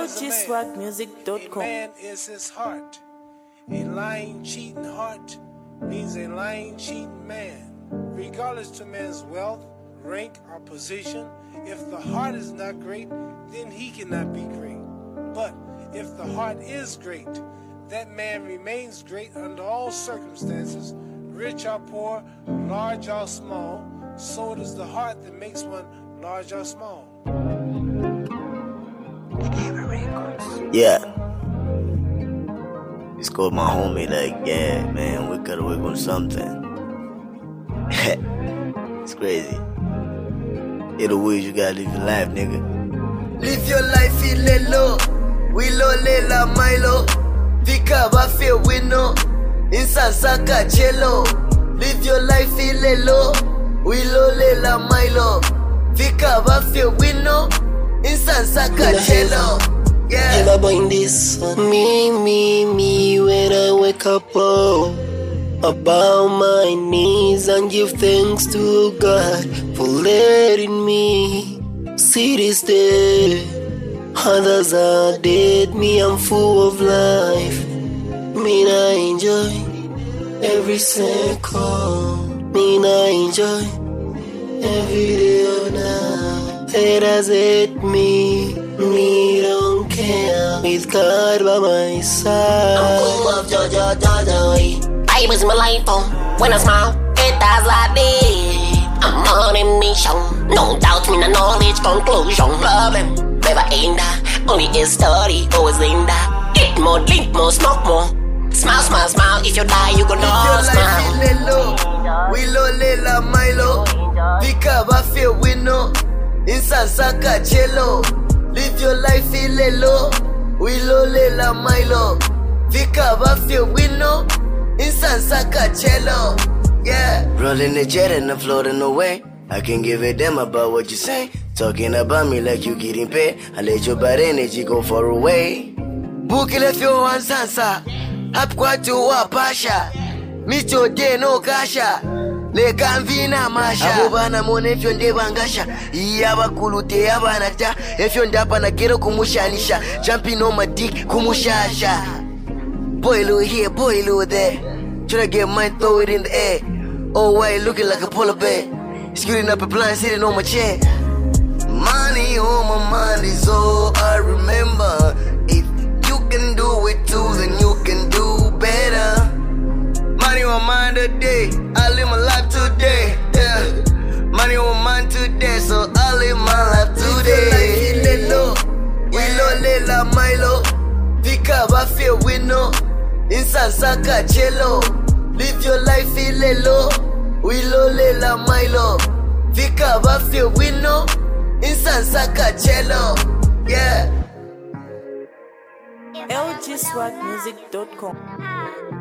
LGSwagmusic.com. A man is his heart. A lying, cheating heart means a lying, cheating man. Regardless to man's wealth, rank, or position, if the heart is not great, then he cannot be great. But if the heart is great, that man remains great under all circumstances, rich or poor, large or small. So it is the heart that makes one large or small. Yeah. It's called my homie, like, yeah, man, we gotta work on something. It's crazy. Either way, you gotta live your life, nigga. Live your life, feel low. We low, la Milo. Vika bafe wino. Insansa kachelo. Live your life, feel low. We low, la Milo. Vika bafe wino. Insansa kachelo. Yeah. Ever buying this one? Me, when I wake up, oh, I bow my knees and give thanks to God for letting me see this day. Others are dead, me I'm full of life. Me I enjoy every second. Me I enjoy every day or night. Haters hate me don't care. With God by my side. I'm full of joy. Bibles in my life, when I smile, haters like this. I'm on a mission, no doubt in the knowledge conclusion. Problem never end, only a story, always linda. Eat more, drink more, smoke more. Smile, if you die, you gon' know. Smile. We low, la Milo. Vika bafe wino. Insansa kachelo. Live your life, feel low. We low, la Milo. Vika bafe wino. Insansa kachelo. Yeah. Rolling the jet and I'm floating away. I can give a damn about what you say. Talking about me like you getting paid. I let your bad energy go far away. Bukile fyo wansansa. Hapkwatu wa pasha. Micho de no kasha. Le kanvina masha. Abubana mone fyo nde bangasha. Iyaba kulute abana ta. Efyo ndapa na gero kumushanisha. Jumping on my dick kumushasha. Boy low here, boy low there. Tryna get mine, throw it in the air. Oh white looking like a polar bear. Scooting up a blind sitting on my chair. Money on my mind is all I remember. If you can do it too, then you can do better. Money on my mind today, I live my life today. Yeah. Money on my mind today, so I live my life today. We low, la Milo. Vika bafe wino. Insansa kachelo. Live your life, feel low. We low, la Milo. Vika bafe wino. Insansa kachelo. Yeah. LGSwagmusic.com.